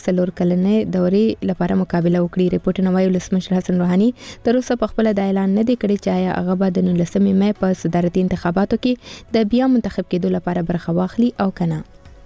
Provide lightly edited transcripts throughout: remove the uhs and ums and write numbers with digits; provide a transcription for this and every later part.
څلور کلنې دورې لپاره مقابله وکړي. ریپورټونه وايي ولسمشر حسن روحاني تر اوسه په خپل د اعلان نه دی کړی چې آیا هغه به د 19 مې په صدارتي انتخاباتو کې د بیا منتخب کېدو لپاره برخه واخلي او کنه.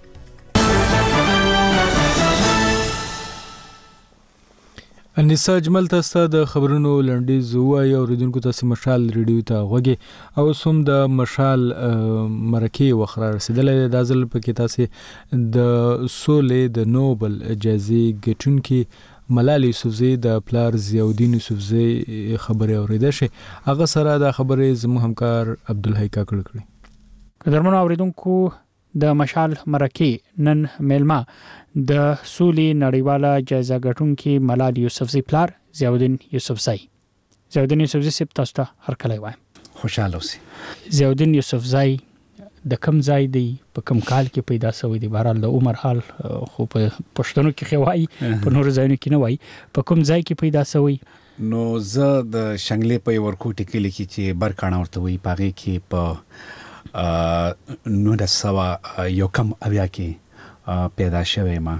انیسا اجمل تاسو د خبرونو لنډیز وایي اوریدونکو تاسو مشال ریډیو ته غوږی او سوم د مشال مرکه وخره رسیدلې د ازل پکې تاسو د سولې د نوبل جایزې ګټونکي ملال یوسفزی د پلار ضیاءالدین یوسفزی خبرې اوریدل شي. هغه سره د خبرې زمو همکار عبدالحی کاکړ کړی. قدرمنو اوریدونکو د مشال مرکه نن میلمه د سولې نړیواله جایزه ګټونکي ملال یوسفزی پلار ضیاءالدین یوسفزی. ضیاءالدین یوسفزی سپ تاسو ته هر کله وایم خوشاله اوسئ. ضیاءالدین یوسفزی د کوم ځای دی په کوم کال کې پیدا شوی دی؟ بهرحال د عمر حال خو په پښتنو کې خوای په نور ځایونو کې نه وای. په کوم ځای کې پیدا شوی؟ نو زه د شنګلې په ورکوټ کې لیکي چې برکانه ورته وی پاغه کې په نو د سوا یو کم اویا کې پیدا شوی ما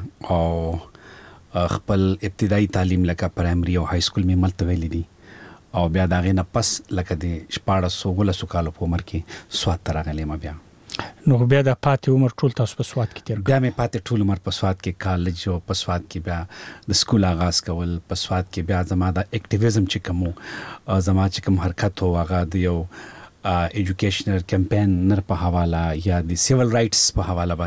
او خپل ابتدایي تعلیم لکه پرایمري او های سکول می ملته ویل دي او بیا دا غینه پس لکه د 1400 کال په عمر کې سواد ترغلې ما بیا نو بیا د پاتې عمر ټول تاسو په سواد کې تیر بیا مې پاتې ټول عمر په سواد کې کالج او په سواد کې بیا د سکول آغاز کول په سواد کې بیا زما د اکټیویزم چې کوم زما چې کوم حرکت هو هغه د یو ایجوکیشنل کمپاین نر په حواله یا د سیویل رائټس په حواله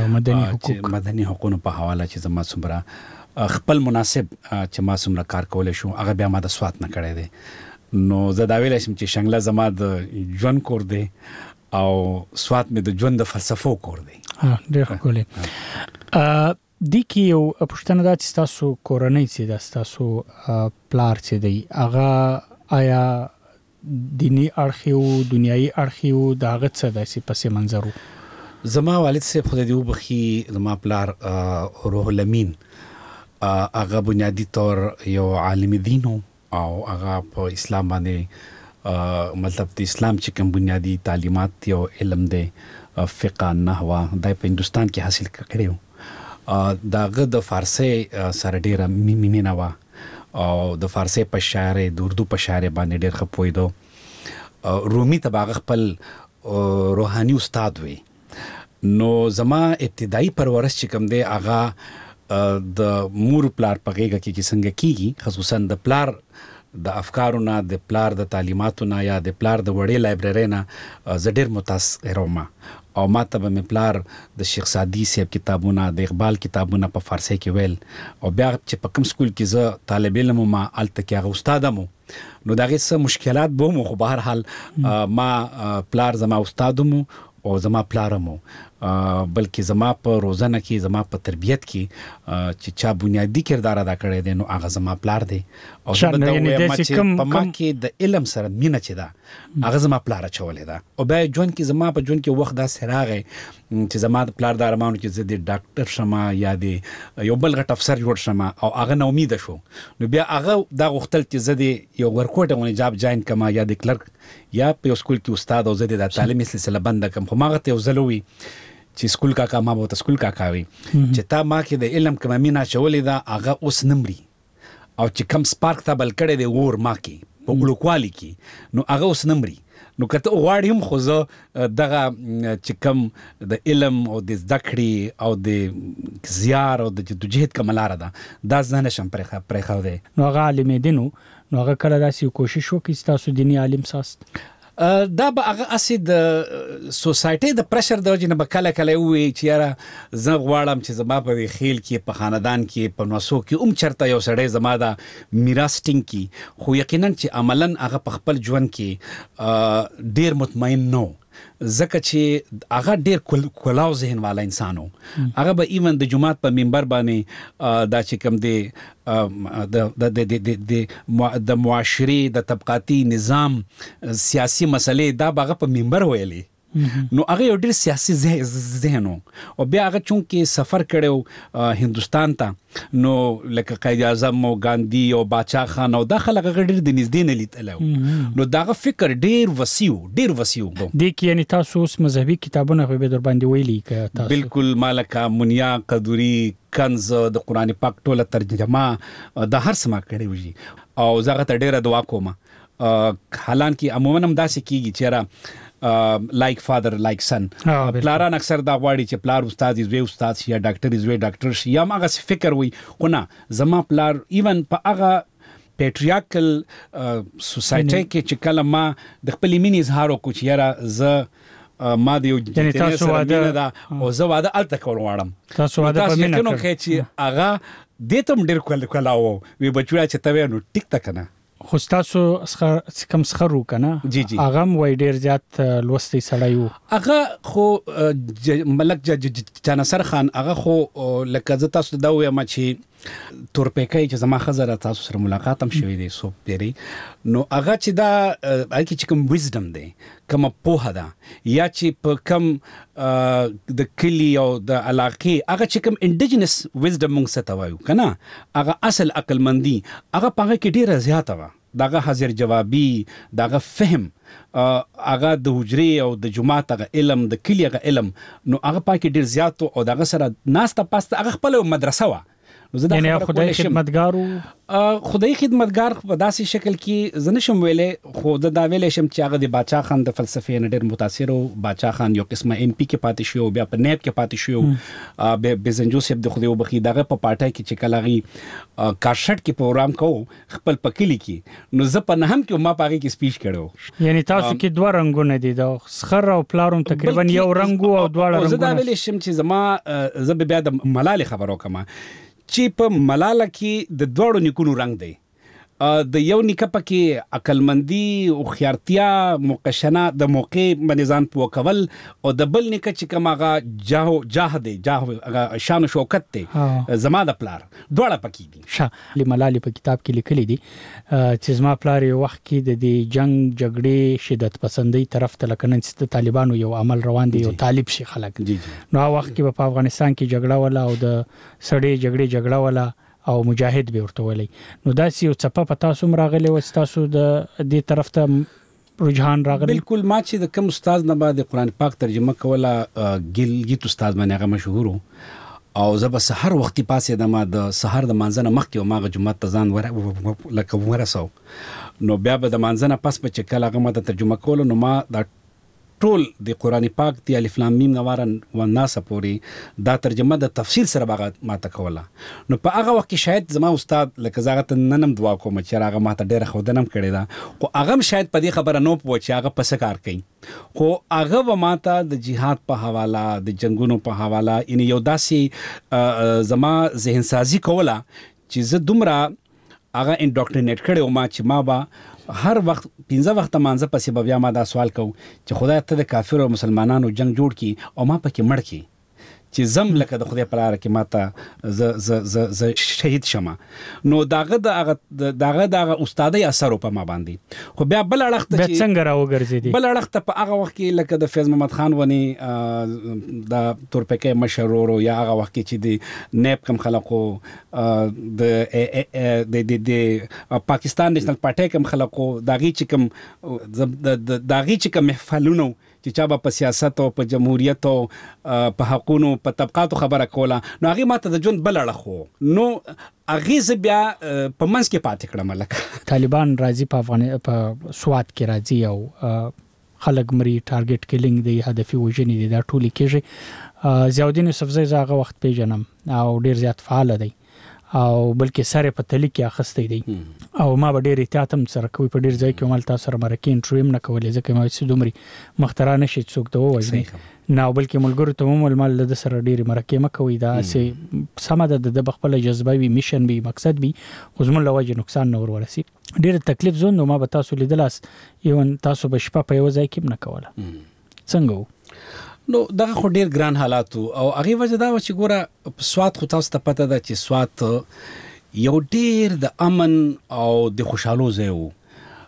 باندې مدني حقوقو په حواله چې زما څومره خپل مناسب چې ما څومره کار کولای شو هغه بیا ما د سواد نه کړی دی. نو زه دا ویلای شم چې شنګله زما د ژوند کور دی او سواد مې د ژوند د فلسفو کور دی. ډېر ښکلی. د کی یو پښتنه د تاسو کورنۍ چې د تاسو پلار چې دی هغه آیا دینی اړخیو دنیایي اړخیو داغه څه داسې پسې منظرو؟ زما والد صاحب خدای دې وبخي زما پلار روح الامین هغه بنیادی طور یو عالم دین او هغه په اسلام باندې مطلب د اسلام چې کوم بنیادی تعلیمات یو علم دی فقه نحوه د په هندستان کې حاصل کړیو. داغه د فارسی سره ډیره مینه وا او د فارسی په شاعر د اردو په شاعر باندې ډېر خپویدو. رومي تباغ خپل روحاني استاد وي. نو زما ابتدایي پرورش چې کوم دی هغه د مور پلار په غیږ کې څنګه کیږي خصوصا د پلار د افکارونه د پلار د تعلیماتونه یا د پلار د وړې لایبرری نه زه ډېر متاثر وم او ما ته به مې پلار د شیخ سعدي صاحب کتابونه د اقبال کتابونه په فارسی کې ویل او بیا چې په کوم سکول کې زه طالب علم ما الته کې هغه استاد مو نو دغه څه مشکلات به مو خو بهر حال ما پلار زما استاد مو او زما پلارمو بلکې زما په روزانه کې زما په تربیت کې چې چا بنیادی کردار ادا کړی دی نو هغه زما پلار دی او زه به دا وایم چې په ما کې د علم سره مینه چې ده هغه زما پلار چولې ده او بیا ژوند کې زما په ژوند کې وخت داسې راغی چې زما د پلار د ارمانو چې زه د ډاکټر شمه یا د یو بل غټ افسر جوړ شمه او هغه نه امید شو نو بیا هغه دا غوښتل چې زه د یو ورکوټ غونې جاب جاین کما یا د کلرک یا په سکول کې استاد او زه د تعلیمي سلسله بند کم خو ماغه ته وزلوي چې سکول کاکا ما به سکول کاکا وي چې تا ما کې د علم کوم مینا چولې دا هغه اوس نمرې او چې کم سپارک تا بل کړي د ور ما کې په ګلوکوالي کې نو هغه اوس نمرې نو کته غواړم خو زه دغه چې کم د علم او د ذکرې او د زیار او د جدوجہد کملاره دا ځنه شم پرې خو دی نو هغه عالم دینو نو هغه کله داسې کوشش وکړي تاسو دینی عالم ساست دا به هغه اسید سوسایټي د پرشر د وجې نه به کله وي چې یاره زه غواړم چې زما په خیل کې په خاندان کې په نوسو کې چرته یو سړی زما د میراث ټینګ کی خو یقینا چې عملاً هغه په خپل ژوند کې ډیر مطمئن نو زکه چې هغه ډیر کولاو ذهن والا انسانو هغه به ایون د جمعات په منبر باندې دا چې کوم دی د معاشري د طبقاتي نظام سیاسي مسلې دا هغه په منبر ویلي نو هغه یو ډیر سیاسي ذهن او بیا هغه چونکې سفر کړو هندستان ته نو لکه قائد اعظم او ګاندھی او باچا خان او د خلک ډیر د نږدې نه لیدل نو داغه فکر ډیر وسیع د کې یعنی تاسو اوس مذهبي کتابونه په در باندې ویلي ک تاسو بالکل مالکا منیا قدوری کنز د قران پاک ټوله ترجمه د هر سما کړي وږي او زغه ته ډیره دعا کوم حالانکه عموما هم داسې کیږي چې لایک فادر لایک سن پلاران اکثر دا غواړي چې پلار استاد زوی استاد شي یا ډاکټر زوی ډاکټر شي یا هغه فکر وي خو نه زما پلار ایون په هغه پیټریارکل سوسایټي کې چې کله ما د خپل مینې اظهار وکړ چې یاره ز ما د یو جنې سره مینه ده او زه واده الته کول غواړم تاسو واده په مینه کوي چې هغه د ته ډېر کلاو وي بچو چې ته نو ټیک تا کنه خو تاسو کم سخرو کنه هغه وای ډیر زیات لوستي سړیو هغه خو ملک جناصر خان هغه خو لکه زه تاسو دا وایم چې تورپیکای چې زما خزر تاسو سره ملاقات هم شوی دی سو پیری نو هغه چې دا هغه چې کوم ویزډم دی کوم په هدا یا چې په کوم د کلی او د علاقې هغه چې کوم انډیجنس ویزډم موږ څه توایو کنه هغه اصل عقل مندي هغه پاره کې ډیره زیاته و داغه حاضر جوابي داغه فهم هغه د حجرې او د جماعت هغه علم د کلی هغه علم نو هغه پاکي ډیر زیات او داغه سره ناسته پاسته هغه خپل مدرسه و یعنی خدای خدمتګارو خدای خدمتګار په داسې شکل کې زنه شم ویلې خو دا ویلې شم چې هغه د باچا خان د فلسفې نه ډېر متاثر او باچا خان یو قسمه ام پی کې پاتې شو بیا په نیب کې پاتې شو به بزنجو سیب د خدای وبخي دغه په پارټای کې چې کلاغي کارشټ کې پروګرام کو خپل پکلی کې نو زه په نهم کې ما پاږي کې سپیچ کړو یعنی تاسو کې دوه رنگونه دي د خر او پلاروم تقریبا یو رنگ او دواړه رنگونه زه دا ویلې شم چې زما زه بیا د ملال خبرو کما چې په ملاله کې د دوړو نیکونو رنگ دی د یو نیکه پکې عقلمندي او خيارتیا مقشنه د موقع بنظام پوکول او د بل نیکه چې کومه جاه شان او شوکت ته زما د پلار دوړه پکې دي لملال په کتاب کې لیکلي دي چې زما پلار یو وخت کې د جنگ جګړې شدت پسندۍ طرف ته لکنن چې طالبانو یو عمل روان دي او طالب شي خلک نو وخت کې په افغانستان کې جګړه ولا او د سړې جګړه ولا او مجاهد به ورته ولي نو داسې یو څپه پتا سوم راغلی و تاسو د دې طرف ته رجحان راغلی بالکل ما چې د کوم استاد نه بعد قرآن پاک ترجمه کوله ګیت استاد باندې هغه مشهور او زه به سحر وختي پاسې د سحر د مانځنه مخکې او ما جمعه تزان لکه ورسو نو بیا به د مانځنه پس په چکل هغه ما ترجمه کوله نو ما د ټول د قرآن پاک دی الف لام میم نوارن و الناس پوری دا ترجمه د تفسیر سره باغ ما تکوله نو په هغه وخت کې شاید زما استاد لکه زاغت ننم دعا کوم چې هغه ما ته ډیره خودنم کړی دا خو هغه شاید په دې خبره نو پوه چې هغه پس کار کوي خو هغه و ما ته د جهاد په حواله د جنگونو په حواله ان یو داسي زما ذهن سازي کوله چې زه دومره هغه انډوکټرینیټ کړو ما چې ما با هر وخت 15 وخت مانځه پسې بیا ما دا سوال کو چې خدای ته د کافر او مسلمانانو جنگ جوړ کی او ما پکې مړ کی چې زم لکه د خدای پر لاره کې ماته ز شهید شمه نو داغه استادي اثر په ما باندې خو بیا بل اړخ ته چې څنګه راوګرځیدي بل اړخ ته په هغه وخت کې لکه د فیض محمد خان ونی د تورپکې مشرورو یا هغه وخت کې چې د نیب کم خلکو د پاکستان نېشنل پارټي کم خلکو داغي چې کوم محفلونو چې چا په سیاست او په جمهوریت او په حقوقو په طبقاتو خبره کوله نو هغه ماته د جون بل اړخو نو هغه بیا په منځ کې پاتې کړم لکه طالبان راځي په سواد کې راځي او خلک مري ټارګټ کیلینګ دی هدفي وژنې دي دا ټول کېږي ضیاءالدین یوسفزی زاغه وخت پیژنم او ډیر زیات فعال دی او بلکې سره په تلی کې اخستې دی او ما به ډیر احتیاط هم سره کوي په ډیر ځای کې مال تاسو سره مرکه انټرویم نه کولې ځکه ما چې دومره مخترانه شي څوک ته وایي نه بلکې ملګرو ته مال د سره ډیر مرکه مکوي دا سه سم د بخپل جذبه وي میشن وي مقصد وي خو زمون لوجه نقصان نه ورسي ډیر تکلیف زون نو ما به تاسو لیدلاس ایون تاسو به شپه په یو ځای کې نه کوله څنګه نو دغه خو ډیر ګران حالات او هغه وجه دا و چې ګوره سواد خو تاسو ته پته ده چې سواد یو ډیر د امن او د خوشحالو ځای وو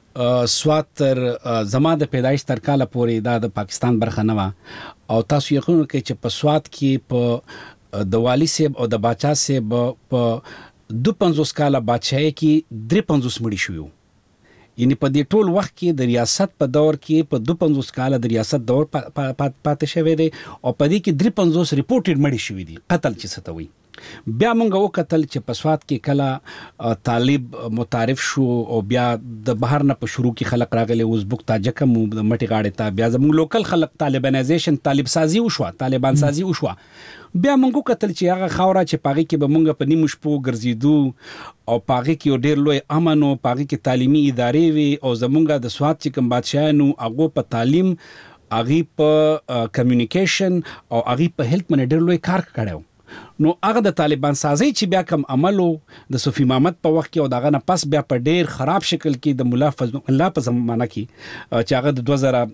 سوات تر زما د پیدایش تر کاله پورې دا د پاکستان برخه نه و او تاسو یقین وکړئ چې په سوات کې په د والی صاحب او د باچا صاحب په 52 کاله بادشاہي کې 53 مړي شوي. یعنی په دې ټول وخت کې د ریاست په دور کې په 52 کاله د ریاست دور پاتې شوی دی او په دې کې 53 ریپورټډ مړي شوي دي قتل چې څه ته وایي. بیا موږ وکتل چې په سوات کې کله طالب متعارف شو او بیا د بهر نه په شروع کې خلک راغلي ازبک تاجک مو د مټي غاړې ته بیا زموږ لوکل خلک طالبانایزیشن طالب سازي وشو طالبان سازي وشو. بیا موږ وکتل چې هغه خاوره چې پاغي کې به موږ په نیمو شپو ګرځېدو او پاغي کې ډېر لوی امن او پاغي کې تعلیمي ادارې وي او زموږ د سوات چې کوم بادشاہانو هغه په تعلیم هغه په کمیونیکیشن او هغه په هیلث باندې ډېر لوی کار کړو. نو هغه د طالبان سازي چې بیا کوم عملو د صوفي محمد په وخت کې او دغه نه پس بیا په ډیر خراب شکل کې د مولا فضل الله په زمانه کې چې هغه د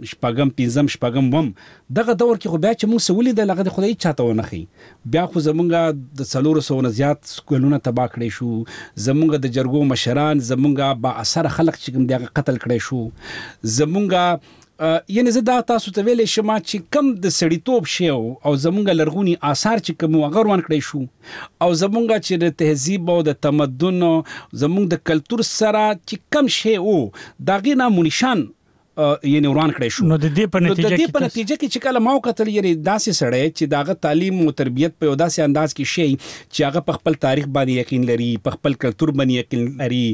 2015 دغه دور کې خو بیا چې موږ سولې د لغه د خدای چاته ونه خي بیا خو زمونږ د 400 نه زیات سکولونه تباہ کړي شو زمونږ د جرګو مشران زمونږ با اثر خلک چې کوم دغه قتل کړي شو زمونږ یعنی زه دا تاسو ته ویلې شم چې کم د سړیتوب شی او زمونږ لرغونی آثار چې کوم هغه روان کړی شو او زمونږ چې د تهذیب او د تمدن زمونږ د کلچر سره چې کم شی او داغه نامو نشان یعنی وران کړی شو. نو د دې په نتیجه کې چې کله ما وکتل یعنی داسې سړی چې داغه تعلیم او تربیت په داسې انداز کې شي چې هغه په خپل تاریخ باندې یقین لري په خپل کلچر باندې یقین لري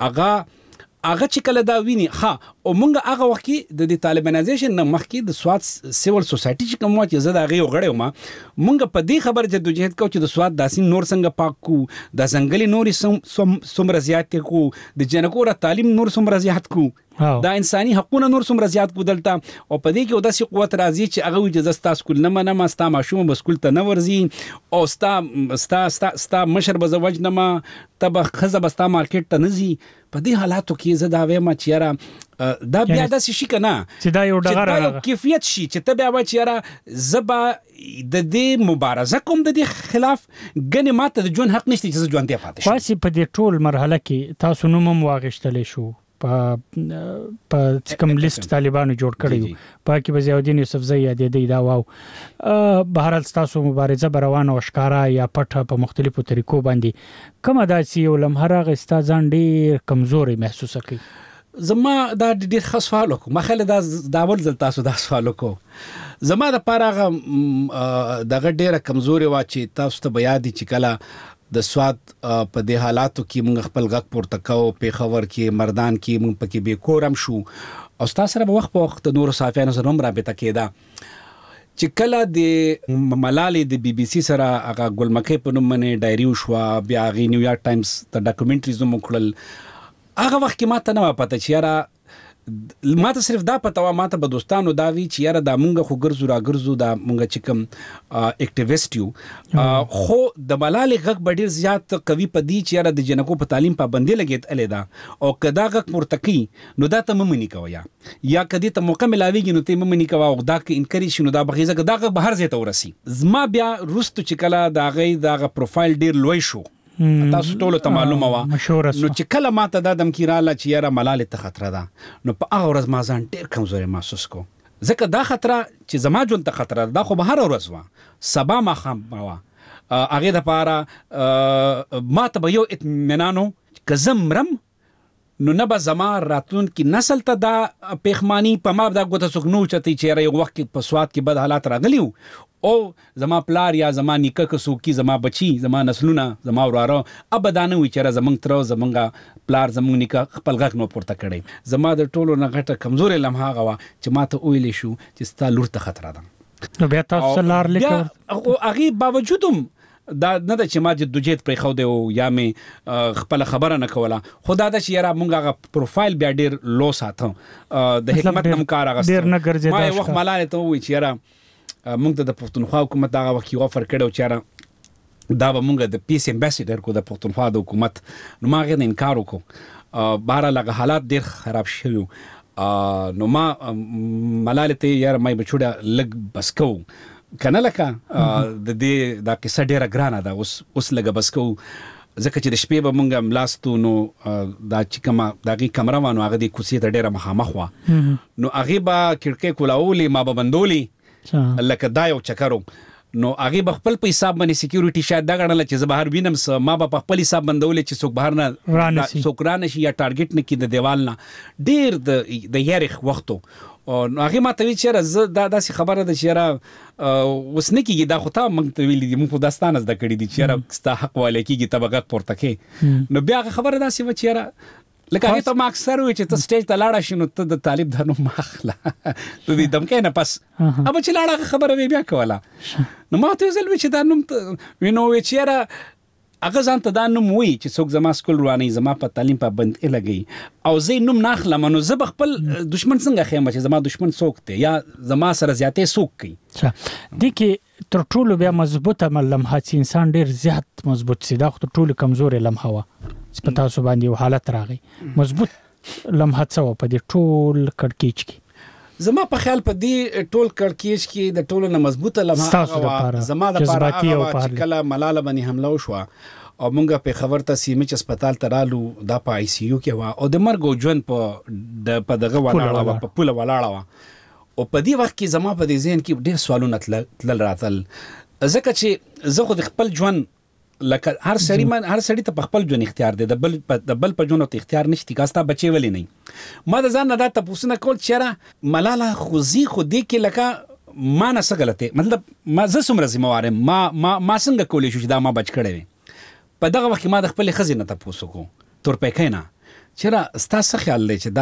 هغه چې کله دا ویني او مونږ هغه وخت کې د طالبانایزیشن نه مخکې د سوات سیول سوسایټي چې کوم چې زه دا غي غړې ما مونږ په دې خبر جدوجہد کو چې د سوات داسې نور څنګه پاک کو د ځنګلي نوري سمره زیات کو د جنکو را تعلیم نور سمره زیات کو دا انساني حقوقونه نور سمره زیات کو دلته او په دې کې داسې قوت راځي چې هغه وجه زستا سکول نه منم ستا ماشوم بسکول ته نه ورزي او ستا مشر بزوج نه ما تب خزه بستا مارکیټ ته نزي په دې حالاتو کې زه دا وایم چې یاره دا بیا داسې شي کنه چې دا یو ډغره کیفیت شي چې ته بیا وای چې یاره زبا د دې مبارزه کوم د دې خلاف غنی ماته د جون حق نشته چې ژوند دی پاتې شي. خاصه په دې ټول مرحله کې تاسو نوم واغښتلې شو په کوم لیست طالبانو جوړ کړی پاکي بزیاودین یوسفزئی یادې دا واو بهرال تاسو مبارزه روانه او ښکارا یا پټه په مختلفو طریقو باندې کومه داسې یو لمحه راغستا ځان ډیر کمزوري محسوس کړي. زما دا ډیر خاص سوال وکم مخاله دا ول زل تاسو دا سوال وکم زما د پاره دغه ډیره کمزوري وا چې تاسو ته بیا دي چې کله د سواد په دې حالاتو کې موږ خپل غږ پورته کوو په خبر کې مردان کې موږ پکې به کورم شو او تاسو سره په وخت په وخت نور صحافیانو سره هم رابطه کېده چې کله د ملالې د بي بي سي سره هغه ګلمکې په نوم باندې ډایري وشو بیا غي نیویارک ټایمز ته ډاکومنټریز هم وکړل هغه وخت کې ماته نه پته چې یاره ماته صرف دا پته و ماته به دوستانو دا وی چې یاره دا مونږ خو ګرځو را ګرځو دا مونږ چې کوم اکټیویسټ یو خو د ملالې غږ ډیر زیات قوي پدی چې یاره د جنکو په تعلیم پابندي لګیت اله دا او کدا غږ مرتقی نو دا ته ممنی کوي یا کدی ته موقع ملاویږي نو ته ممنی کوي او دا کې انکریج شنو دا بغیزه دا غږ بهر زیته ورسی زما بیا رستو چې کله دا غي دا پروفایل ډیر لوی شو تاسو ټول ته معلومه وا نو چې کله ماته دا دم کیراله چې یاره ملالې ته خطر ده نو په هغه ورځ ما ځان ډیر کمزوري محسوس کو ځکه دا خطر چې زما جون ته خطر ده خو به هر ورځ وا سبا ما خام وا هغه د پاره ماته به یو اطمینانو که زمرم نو نه به زما راتلون کې نسل ته دا پیغمانی په ما دا ګوته څوک نو چتی چې یو وخت په سواد کې بد حالات راغلیو او زما پلار یا زما نیکه کسو کی زما بچی زما نسلونه زما وراره ابدانه وی چر زمنګ تر زمنګ پلار زمنګ نیکه خپل غږ نو پورته کړي زما د ټولو نه غټه کمزوري لمحه غوا چې ماته ویلې شو چې ستا لور ته خطر ده نو بیا تاسو لار لیکو او هغه باوجودم دا نه د چې ما جدوجہد پرې خو دی او یا مې خپل خبره نه کوله خدا دا چې یاره مونږه پروفایل بیا ډیر لو ساتو د حکمت نم کار هغه ډیر نه ګرځي ما وخت ملاله ته وی چې یاره مونږ د پښتونخوا حکومت هغه وخت یو افر کړو چې یاره دا به مونږ د پیس امباسډر کو د پښتونخوا د حکومت نو ما غوښنه انکار وکړو بهر لغه حالات ډیر خراب شوه نو ما ملاله ته یاره مې بچوډه لګ بس کو کنه لکه د دې دا قصه ډیره ګرانه ده اوس لګ بس کو ځکه چې د شپې به مونږ ملاستو نو دا چې کومه دغه کمره وانه هغه د کوڅې ته ډیره مخامخ وه نو هغه به کړکۍ کولاولې ما به بندولې لکه دا یو چکرو نو هغه به خپل په حساب باندې سکیورټي شاید دا غړل چې زه بهر وینم ما به په خپل حساب بندولې چې څوک بهر نه څوک رانشي یا ټارګټ نه کی د دیوال نه ډیر د یارخ وختو نو هغه ما ته وی چې زه دا داسې خبره ده چې وس نه کیږي دا خو ته مونږ ته ویلې دي مونږ په داستانه زده کړې دي چې ستا حق والے کیږي طبقه پورته کې نو بیا خبره داسې و چې لکه هغه ته ما اکثر وی چې ته سټیج ته لاړ شې نو ته د طالب د نوم ماخله د دې دمکې نه پس ابا چې لاړه خبره بیا کوله نو ما ته ځل وی چې دا نوم وینو وی چې هغه ځان ته دا نوم وی چې څوک زما سکول رواني زما په تعلیم په بند لګي او زه نوم ناخله منو زه خپل دشمن څنګه خېم چې زما دشمن څوک دی یا زما سره زیاتې څوک کوي د کې تر ټولو بیا مضبوطه لمحه چې انسان ډیر زیات مضبوط سي دا تر ټولو کمزوري لمحه و چې په تاسو باندې حالت راغی مضبوط لمحه څه و په دې ټول کړکېچ کې زما په خیال په دې ټول کړکېچ کې د ټولو نه مضبوطه لمحه زما د لپاره چې کله ملاله باندې حمله وشوه او مونږ په خبر ته سیمه چې هسپتال ته رالو دا په آی سی یو کې و او د مرګ او ژوند په دغه ولاړه په پوله ولاړه و او په دې وخت کې زما په دې ذهن کې ډېر سوالونه تلل راتل ځکه چې زه خو د خپل ژوند لکه هر سړی ته خپل ژوند اختیار دی د بل په ژوند ته اختیار نشته کاستا بچي ولې نه ما د ځان نه دا تاسو نه کول چې ملاله خوځي خو دې کې لکه ما نه څه غلطه مطلب ما زه څومره ذمہوار ما څنګه کولې شو چې دا ما بچ کړی په دغه وخت ما د خپل خزینه تاسو کو تور پېکینا چیرې ستاسو خیال دی چې دا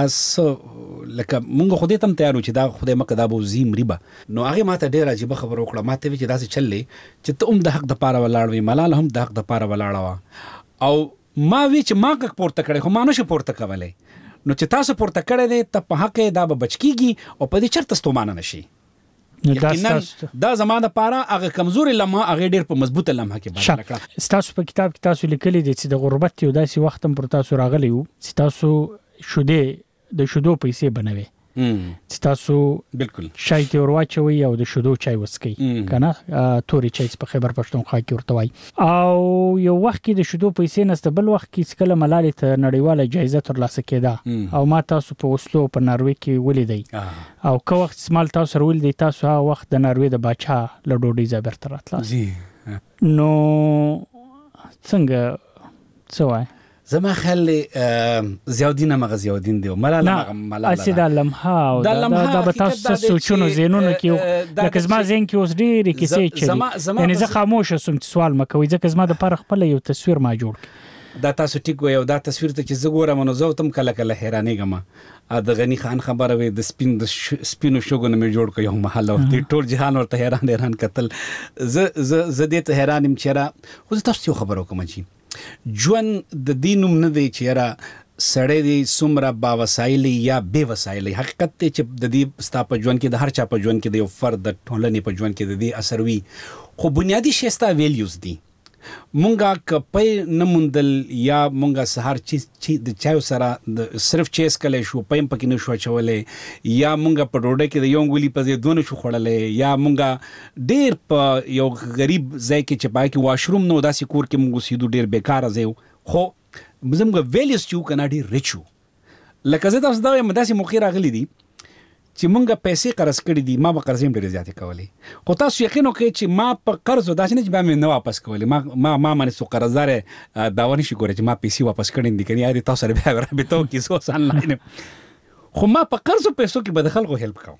لکه مونږ خو دې تم تیارو چې دا خدای مکه دا بو زیم ریبه نو هغه ماته ډېر عجیب خبر وکړه ماته وی چې دا څه چلې چې ته د حق د پاره ولاړوي ملاله هم د حق د پاره ولاړه او ما وی چې ما که پورته کړې خو ما نشه پورته کولای نو چې تاسو پورته کړې دې ته په حق دا به بچکیږي او په دې چرته ستومانه نشي دا زمانه پاره هغه کمزوري لمحه هغه ډیر په مضبوطه لمحه کې باندې کړه تاسو په کتاب کې تاسو لیکلي دي چې د غربت یو داسې وخت هم پر تاسو راغلی وو چې تاسو د شودو پیسې بنوي چې تاسو بالکل شای ته ورواچوي او د شودو چای وسکي کنه توري چای په خیبر پښتونخوا کې ورته وای او یو وخت کې د شودو پیسې نسته بل وخت کې کله ملالې ته نړیواله جایزه ترلاسه کېده او ما تاسو په اوسلو په ناروې کې ولیدای او که وخت سمال تاسو ولیدای تاسو هغه وخت د ناروې د باچا له ډوډۍ ځای برته راتلاست نو څنګه څه وای زما خیال زیادین مغه زیادین دی ملاله اسید لمحه او دا به تاسو سوچونو زینونو کې لکه زما زین کې اوس ډېری کیسې چي یعنی زه خاموش سم سوال مکوې ځکه زما د پر خپل یو تصویر ما جوړ دا تاسو ټیک وي او دا تصویر ته چې زه ګورم نو زه تم کله کله حیرانېږم د غنی خان خبره وي د سپینو شوګونو مې جوړ کړ یو محل او ټول جهان ورته حیران قتل زه دې ته حیرانم چې خو تاسو یو خبر وکم چې ژوند د دینوم نه دی چې سړی دی څومره با وسایل یا بے وسایل حقیقت ته چې د دې ستا په ژوند کې د هر چا په ژوند کې د یو فرد د ټولنې په ژوند کې د دې اثر وي خو بنیادی شی ستا ویلیوز دي مونږه کپې نموندل یا مونږه سهار چې د چایو سره صرف چیس کله شو پېم پکې نه شو چولې یا مونږه په ډوډۍ کې د یو غولي په ځای دونه شو خړلې یا مونږه ډېر په یو غریب ځای کې چې پای کې واشروم نو داسې کور کې مونږ سیدو ډېر بیکار ځای خو زموږ ویلیوز چې کنه ډېر ریچو لکه زه تاسو دا یم داسې موخه راغلي دي چې مونږه پیسې قرض کړې دي ما به قرض هم ډېر زیاتې کولې خو تاسو یقین وکړئ چې ما په قرض داسې نه چې به مې نه واپس کولې ما باندې څو قرضدار داوا نشي کولای چې ما پیسې واپس کړې دي کني یاري تاسو سره بیا رابطه کې څو آنلاین خو ما په قرض پیسو کې به د خلکو هیلپ کوم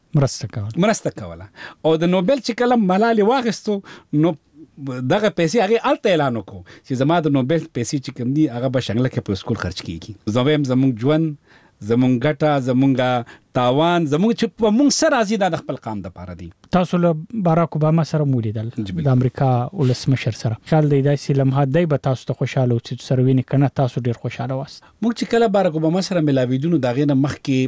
مرسته کوله او د نوبل چې کلم ملالي واغستو نو دغه پیسې هغه الته اعلان وکړو چې زما د نوبل پیسې چې کوم دي هغه به شنګله کې په سکول خرج کیږي زموږ ژوند زمونږ ګټه زمونږ تاوان زمونږ چې په مونږ سره راځي د خپل قام د پاره دي تاسو له باراک اوباما سره مولیدل د امریکا ولسمشر سره خیال دی داسې لمحه دی به تاسو ته خوشاله او چې سره ویني کنه تاسو ډیر خوشاله واست مونږ چې کله باراک اوباما سره ملاویدونو دغه نه مخکې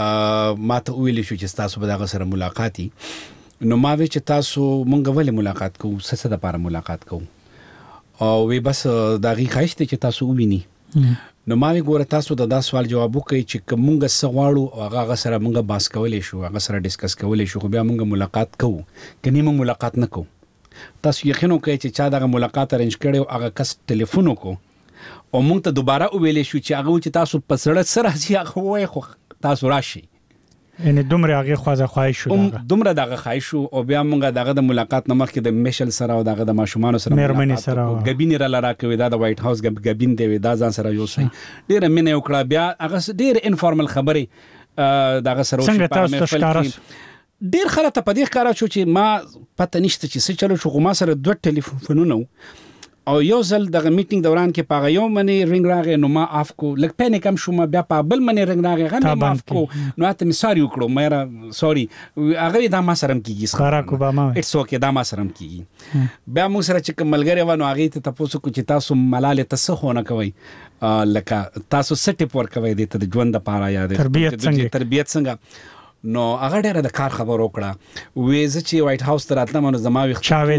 ماته ویل شو چې تاسو به دغه سره ملاقاتي نو ما وی چې تاسو مونږ ولې ملاقات کوو څه د پاره ملاقات کوو او وی بس دغه خاصه چې تاسو وویني نو ما وی ګوره تاسو دا سوال جواب وکړئ چې کومه سغواړو او هغه سره مونږه باس کولې شو هغه سره ډیسکس کولې شو خو بیا مونږه ملاقات کوو کني مونږ ملاقات نکوو تاسو یقین وکړئ چې چا دغه ملاقات ارنج کړو هغه کس ټلیفون وکړو او موږ ته دوباره ویلې شو چې هغه چې تاسو په سړک سره راځي هغه وای خو تاسو راشي یعنی دومره هغه خواهش شو دومره دغه خواهش شو او بیا موږ دغه د ملاقات نمخ کې د میشل سره او دغه د ماشومان سره ملاقات غبین را لراکوي دا د وایټ هاوس غبین دی دا ځان سره یو څه ډیره مینه وکړه بیا هغه ډیره انفارمل خبرې دغه سره څنګه تاسو ښکارا ډیر خلک ته په دې ښکارا شو چې ما پته نشته چې څه چلو شو ما سره 2 ټلیفونونه او یو ځل دغه میټینګ دوران کې پاغه یو منی رنګ راغی نو ما اف کو لک پینیک هم شو ما بیا په بل منی رنګ راغی غن ما اف کو نو ته می ساری وکړو مې سوري هغه دا ما سره کیږي خارا کو با ما اټس اوکے دا ما سره کیږي بیا موږ سره چې ملګری ونه هغه ته تاسو کو چې تاسو ملاله تاسو نه کوي لکه تاسو سټ پور کوي د ژوند لپاره یا د تربیت څنګه نو هغه ډېر د کار خبر وکړه وې چې وایټ هاوس ته راتلم نو زما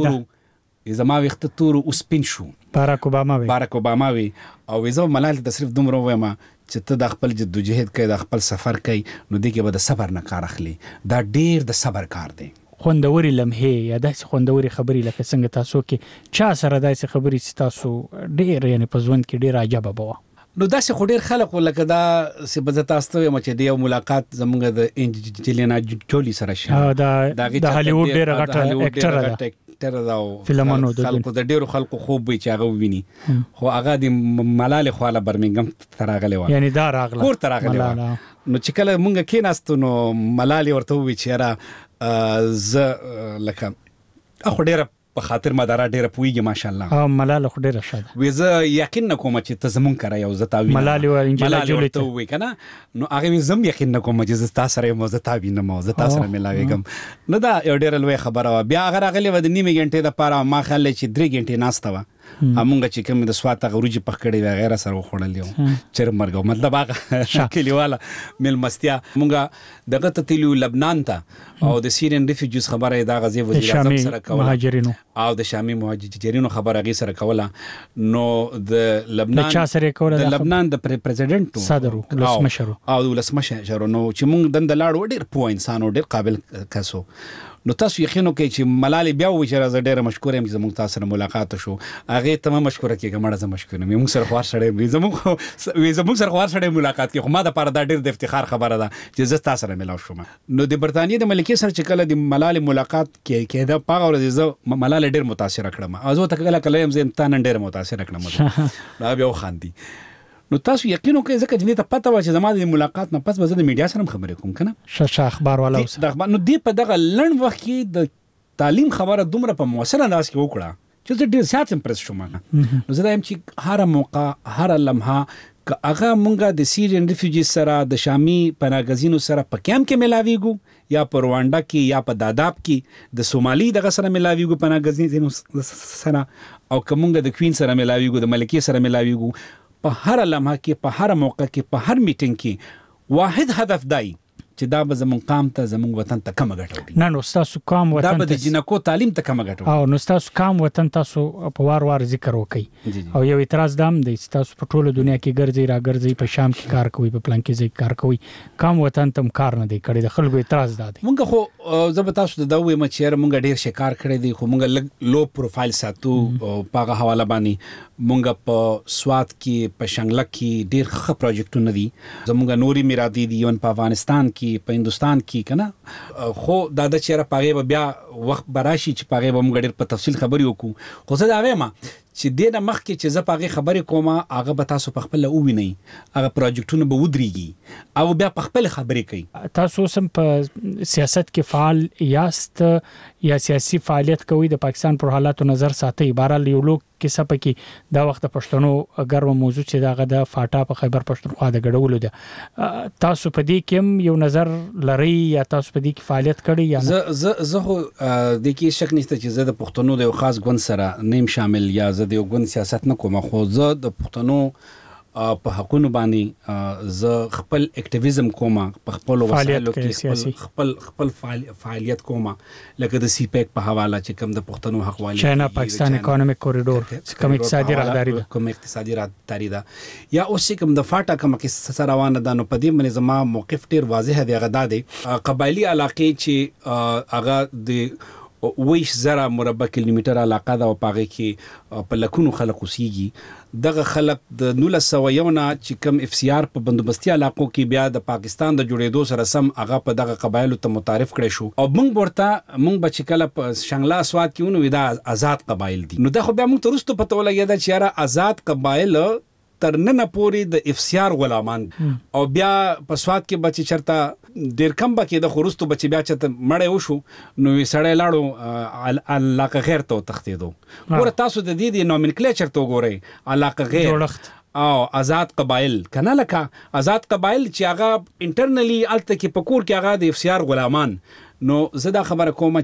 وخت تور او سپین شو باراک اوباما وی او زه ملال ته صرف دومره وایم چې ته د خپل جدوجہد کوي د خپل سفر کوي نو دغه به د صبر نه کار اخلي دا ډیر د صبر کار دی خوندوري لمحه یا د خوندوري خبري لکه څنګه تاسو کې چا سره داسې خبري چې تاسو ډیر یعنی په ژوند کې ډیر عجیب بوا نو داسې خو ډیر خلک لکه دا چې تاسو ته چې د یو ملاقات زموږ د انجلینا جولی سره شوه د هالیوډ ډیر غټ اکټر دا فلمونو خلکو د ډیرو خلکو خوب وي چې هغه ویني خو هغه د ملال خواله برمنګم تراغله و یعنی دا راغله کور تراغله نو چې کله مونږ کېناستو نو ملال ورته وی چې را ز لکه اخو ډیره په خاطر مدار ډیره پویږي ماشاءالله ملال خو ډیره شاده وې زه یقین نکوم چې ته زمون کرا یو زتاوی ملال او انجیلا جوړی ته وی کنه نو هغه زم یقین نکوم چې زتا سره مو زتاوی نه مو زتا سره ملاویګم نو دا یو ډیره لوی خبره بیا هغه راغلی و د نیمه غنټه د پاره ما خیال چې 3 غنټه ناشته و همغه چې کوم د سواته غروجي پخ کړي و غیره سره وخړل یو چر مرګو مطلب هغه کلیواله مل مستیا مونږه دغه ته تلو لبنان ته او د سیرین ریفیوجیز خبره دا غزي وزیر اعظم سره کوله او د شامي مهاجرینو خبره غي سره کوله نو د لبنان چا سره کوله د لبنان د پریزیدنت صدر ولسمشر او ولسمشر نو چې مونږ دند لاړ ډیر پوه انسان او ډیر قابل کسو نو تاسو یقینو کوي چې ملال بیا و چې راز ډیر مشکور یم چې زموږ تاسو سره ملاقات شو هغه ته مشکور کیږم مړه زما مشکور یم موږ سره خوار سره زموږ سره خوار سره ملاقات کې خو ما د پاره دا ډیر د افتخار خبره ده چې زه تاسو سره ملاو شوم نو د برتانیې د ملکې سره چې کله د ملال ملاقات کې دا پاغه ورځ زه ملال ډیر متاثر کړم ازو ته کله یم زه امتحان ډیر متاثر کړم دا بیا خاندي نو تاسو یقینو کوي ځکه چې ته پته و چې زما د ملاقات نه پس به زه د میډیا سره خبرې کوم کنه شاشه اخبار والا اوس د اخبار نو دی په دغه لړن وخت کې د تعلیم خبره دومره په موثر انداز کې وکړه چې زه ډیر زیات امپرس شوم نو زه دا يم چې هر موقع هر لمحه هغه مونږه د سیرین ریفیوجیز سره د شامي پناهګزینو سره په کیمپ کې ملاویږو یا په روانډا کې یا په داداب کې د سومالي دغه سره ملاویږو پناهګزینو سره او کومګه د کوین سره ملاویږو د ملکې سره ملاویږو په هر لمحه کې په هر موقع کې په هر میټینګ کې واحد هدف دی چې دا به زمون قام ته زمون وطن ته کوم غټوي نه نو تاسو کوم وطن دا به د جنکو تعلیم ته کوم غټوي او نو تاسو کوم وطن تاسو په وار ذکر وکي او یو اعتراض دام دی تاسو په ټوله دنیا کې ګرځي را ګرځي په شام کې کار کوي په پلان کې ځای کار کوي کوم وطن تم کار نه دی کړی د خلکو اعتراض دی مونږ خو زب تاسو د دوی مچیر مونږ ډیر شکار کړی دی خو مونږ لو پروفایل ساتو پاغه حواله باندې مونږ په سواد کې په شنګله کې ډیر ښه پروجیکټونه دي زمونږ نوري میراثي دي یون په افغانستان کې په هندستان کې کنه خو دا د چیرې پاغه بیا وخت براشي چې پاغه به موږ ډیر په تفصیل خبرې وکړو خو زه دا وایم چې دینه مخکې چې زه پاغه خبرې کوم هغه به تاسو په خپل ووینئ هغه پروجیکټونه به ودرېږي او بیا په خپل خبرې کوي تاسو سم په سیاست کې فعال یاست یا سیاسي فعالیت کوي د پاکستان پر حالاتو نظر ساتي بهرحال یو لوک کیسه پکې دا وخت پښتنو ګرم موضوع چې داغه د فاټا په خیبر پښتونخوا د غړولو ده تاسو په دې کې یو نظر لري یا تاسو په دې کې فعالیت کړی یا زه خو د کې شک نشته چې زه د پښتنو د خاص ګوند سره نیم شامل یا زه د ګوند سیاست نه کوم خو زه د پښتنو په حقونو باندې زه خپل اکټیویزم کوم په خپل وسایلو کې خپل فعالیت کوم لکه د سی پیک په حواله چې کوم د پښتنو حق والی چاینا پاکستان اکونومیک کوریډور کوم اقتصادي راهداري ده کوم اقتصادي راهداري ده یا اوس کوم د فاټا کوم کې روانه ده نو په دې باندې زما موقف ډیر واضح دی هغه د قبایلی علاقې چې هغه د 20,000 مربع کیلومتر علاقه ده او پاغه کې په لکونو خلک اوسېږي. دغه خلک د 1901 نه چې کم FCR په بندوبستي علاقو کې بیا د پاکستان د جوړېدو سره سم هغه په دغه قبایلو ته متعارف کړي شو او موږ به چې کله په شنګلا اسواد کې ونو دا آزاد قبایل دي. نو دا خو بیا موږ ته وروسته پته ولګېده چې یاره آزاد قبایل تر نن پورې د FCR غلامان او بیا په سواد کې بچی چرته ډیر کم بکې د خورستو بچی بیا چته مړې وشو نو سړی لاړو علاقه غیر ته تختیدو. ګوره تاسو د دې نومنکلیچر ته وګورئ علاقه غیر او آزاد قبایل کنه لکه آزاد قبایل چې هغه انټرنلی الته کې پکور کې هغه د FCR غلامان. نو زه دا خبره کوم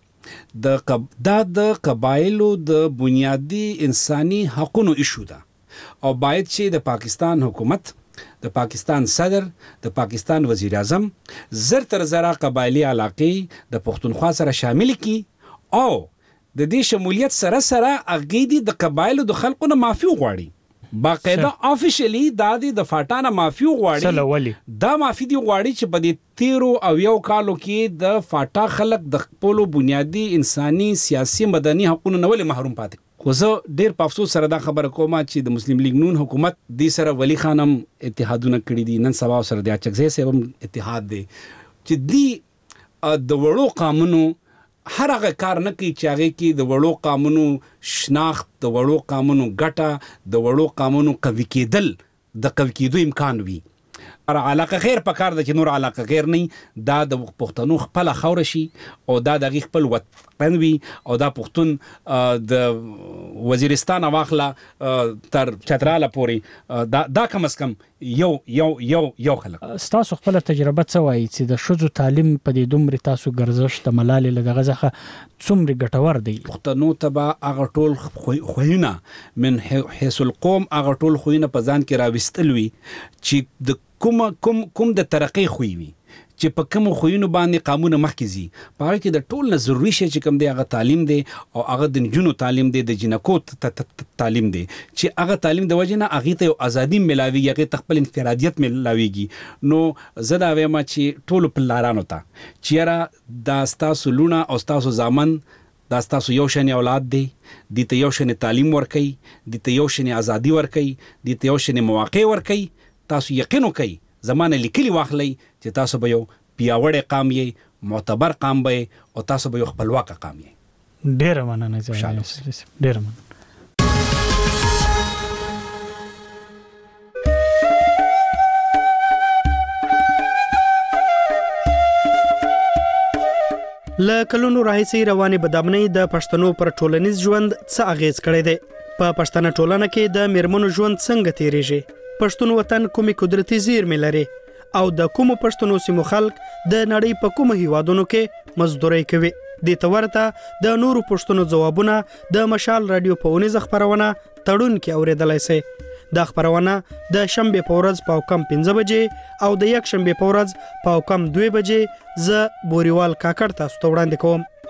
چې د قبایلو د بنیادی انساني حقوقو ایشو ده او باید چې د پاکستان حکومت، د پاکستان صدر، د پاکستان وزیر اعظم زر زره قبایلی علاقې د پښتونخوا سره شامل کی او د دې شمولیت سره اغیدي د قبایلو د خلکو نه معافي غواړي. باقاعده افیشلی دا د فاټانه معافي غواړي. دا معافي دی غواړي چې په دې 13 او یو کالو کې د فاټا خلک د خپل بنیادی انساني سیاسي مدني حقوقو نه ولې محروم پاتې. خو زه ډیر په افسوس سره دا خبره کوم چې د مسلم لیگ نون حکومت دې سره ولی خانم اتحادونه کړی دي. نن سبا سره د اچکزې سره هم اتحاد دی چې دی د وړو قانونو هر هغه کار نه کوي چې هغه کې د وړو قانونو شناخت، د وړو قانونو ګټه، د وړو قانونو قوي کېدل د قوي کېدو امکان وي. علاقه غیر پکار د چې نور علاقه غیر نه دا د پښتنو خپل خور شي او دا د خپل وطن وي او دا پښتون د وزیرستان واخلا تر چتراله پوري دا کم از کم یو خلک. تاسو خپل تجربه څه وایي چې د شذو تعلیم په دې دومره تاسو ګرځښت د ملالې لږه ځخه څومره ګټور دی؟ پښتنو تبا هغه ټول خوینه من حیث القوم هغه ټول خوینه په ځان کې راوستل وي چې د کوم د ترقی خوې وي چې په کوم خوینو باندې قانون مخکې زی په هغه کې د ټول نه ضروري شي چې کوم دی هغه تعلیم دی او هغه د جنونو تعلیم دی، د جنکو تعلیم دی چې هغه تعلیم د وجه نه هغه ته ازادي ملاوي، هغه خپل انفرادیت ملاويږي. نو زه دا وایم چې ټول په لارانو ته چیرې دا تاسو لونه او تاسو ځامن دا تاسو یو شنه اولاد دی، د ته یو شنه تعلیم ورکي، د ته یو شنه ازادي ورکي، د ته یو شنه مواقع ورکي. تاسو یقین وکئ زمانه لیکلي واخلئ چې تاسو به یو پیاوړی قام یې، معتبر قام به او تاسو به یو خپلواک قام یې. ډیره مننه ځای ډیره مننه. له کلونو راهیسې روانې بدامنۍ د پښتنو پر ټولنیز ژوند څه اغیز کړی دی؟ په پښتنه ټولنه کې د میرمنو ژوند څنګه تیریږي؟ پښتون وطن کومې قدرتي زیرمې لري او د کومو پښتنو سیمو خلک د نړۍ په کومو هیوادونو کې مزدوري کوي؟ د تورته د نورو پښتنو ځوابونه د مشال رادیو په اونیزه خبرونه تړون کې اوریدلای شئ. د خبرونه د شنبه په ورځ په کم 15 بجې او د یک شنبه په ورځ په کم 2 بجې ز بوريوال کاکړ تاسو ته وړاندې کوم.